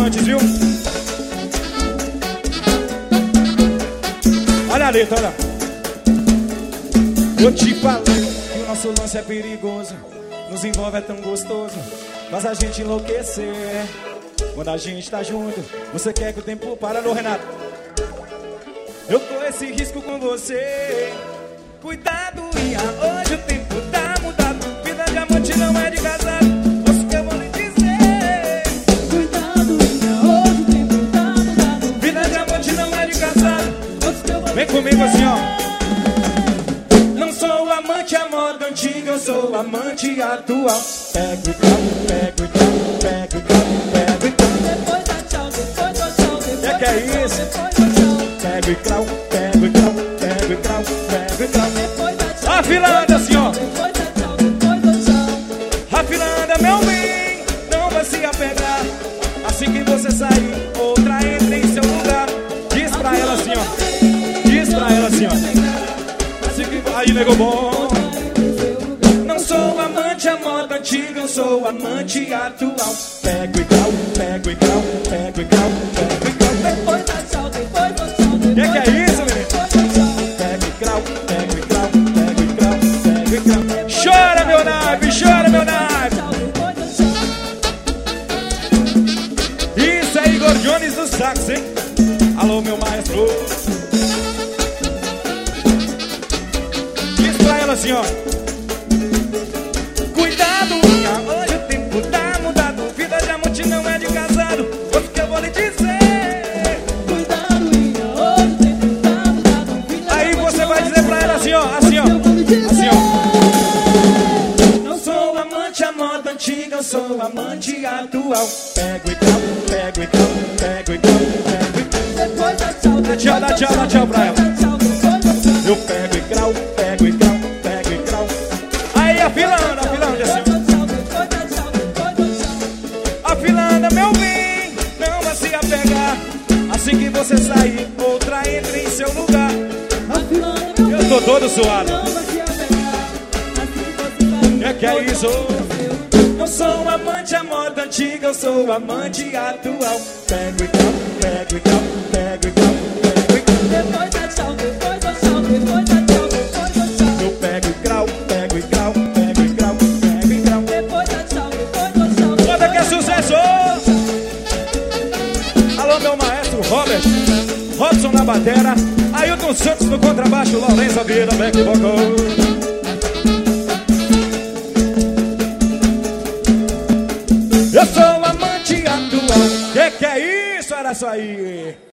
amantes, viu? Olha a letra, olha. Eu te falei que o nosso lance é perigoso, nos envolve é tão gostoso, faz a gente enlouquecer. Quando a gente tá junto, você quer que o tempo para, no Renato. Eu tô esse risco com você. Cuidado, Ia, hoje o tempo tá mudado. Vida de amante não é de casado, ouça o que eu vou lhe dizer. Cuidado, Ia, hoje o tempo tá mudado. Vida de amante não é de casado, Ouça o que eu vou vem comigo assim, ó. Não sou amante à moda antiga, eu sou amante atual. Pego e tal, pego e tal, pego e tal, pego e tal. Depois dá tchau, depois dá tchau, depois Que é isso? depois dá tchau. Pego e tal, pego e tal, pego e tal, pego e tal. Depois dá tchau, A fila anda assim, ó. depois dá tchau, depois dá tchau. A fila anda, meu bem, não vai se apegar. Assim que você sair, outra entra em seu lugar. Diz pra ela assim, ó. Diz pra ela assim, ó. Assim que... Aí, nego bom. Não sou amante à moda antiga, eu sou amante atual. Pego e tal, pego e tal, pego e tal, pego e tal. Depois dá tchau, depois dá tchau, depois Que é dá isso, tchau, menino? depois dá tchau. Pego e crau, pego e crau, pego e crau, pego e crau. Chora, meu naipe, chora, meu naipe. Tchau, depois dá tchau. Isso é Igor Jones do sax, hein? Alô, meu maestro. Diz pra ela assim, ó. Cuidado, minha, hoje o tempo tá mudado. Vida de amante não é de casado, ouça o que eu vou lhe dizer. Cuidado, Ia, hoje o tempo tá mudado. Vida Aí de você amante vai não dizer é pra de ela assim, ó. casado. Assim, ó. Eu vou lhe dizer. Assim, ó. Não sou amante à moda antiga, eu sou amante atual. Pego e tal, pego e tal, pego e tal, pego e tal. Depois dá tchau, depois tchau, dá tchau, dá tchau pra ela. Dá tchau, depois dá tchau. Eu pego e grau, pego e grau, pego e grau. Aí a fila anda assim, ó. A fila anda, meu bem, não vai se apegar. Assim que você sair, outra entra em seu lugar. Eu tô todo suado. Que é isso? Não sou amante à moda antiga, eu sou amante atual. Pego e grau, pego e grau, pego e grau, pego e grau. Depois dá tchau, depois dá tchau, depois dá tchau, depois dá tchau. Eu pego e grau, pego e grau, pego e grau, pego e grau. Depois dá tchau, depois dá tchau. Bota que é sucesso! Alô, meu maestro Robert, Robson na batera, Ailton Santos no contrabaixo, Lourenço Vieira, back vocal. Eu sou amante atual. Que é isso? Era isso aí.